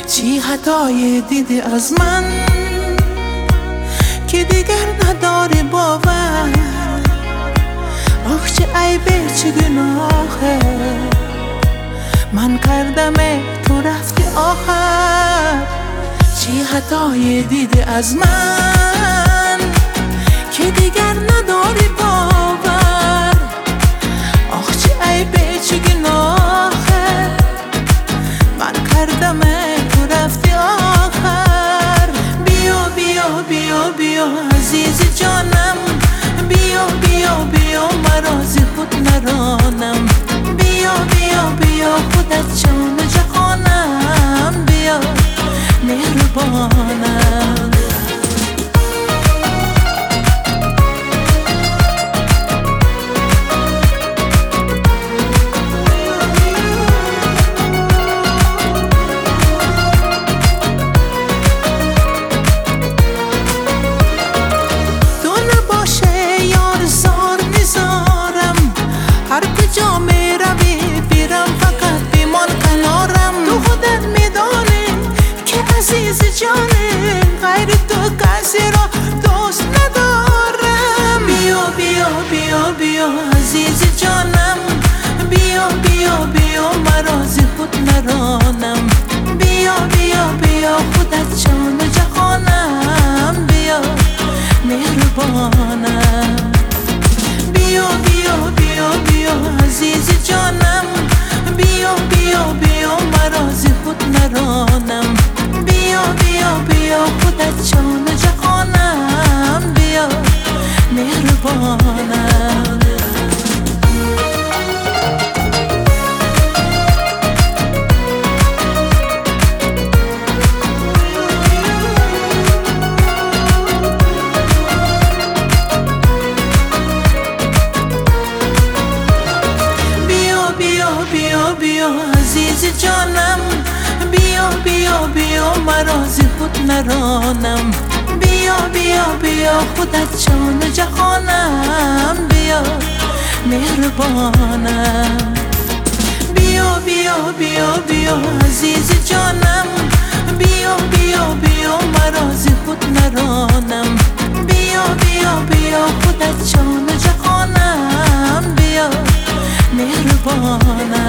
چی خطای دیدی از من که دیگر نداری باور؟ آخ چه عیبه چه گناهه من کردم تو رفتی آخر. چی خطای دیدی از من که دیگر نداری باور؟ آخ چه عیبه چه گناهه من کردم تو رفتی آخر. بیا بیا بیا بیا عزیز جانم، بیا بیا بیا مرا ز خود نرانم. بیا بیا بیا خودت جان جهانم، بیا مهربانم. هر کجا می روی بیرم فقط بیمان کنارم. تو خودت میدانی که عزیز جانم غیر تو کسی را دوست ندارم. بیا بیا بیا بیا عزیز جانم، بیا بیا بیا مرا ز خود نرانم. بیا بیا بیا خودت جان جهانم، بیا مهربانم. بیا بیا بیا بیا عزیز جانم، بیا بیا بیا مرا ز خود نرانم. بیا بیا بیا خودت جان جهانم، بیا مهربانم. بیا بیا عزیز جانم، بیا بیا بیا مرا ز خود نرانم. بیا بیا بیا خودت جان جهانم، بیا مهربانم. بیا بیا بیا بیا عزیز جانم، بیا بیا بیا مرا ز خود نرانم. بیا بیا بیا خودت جان جهانم، بیا مهربانم.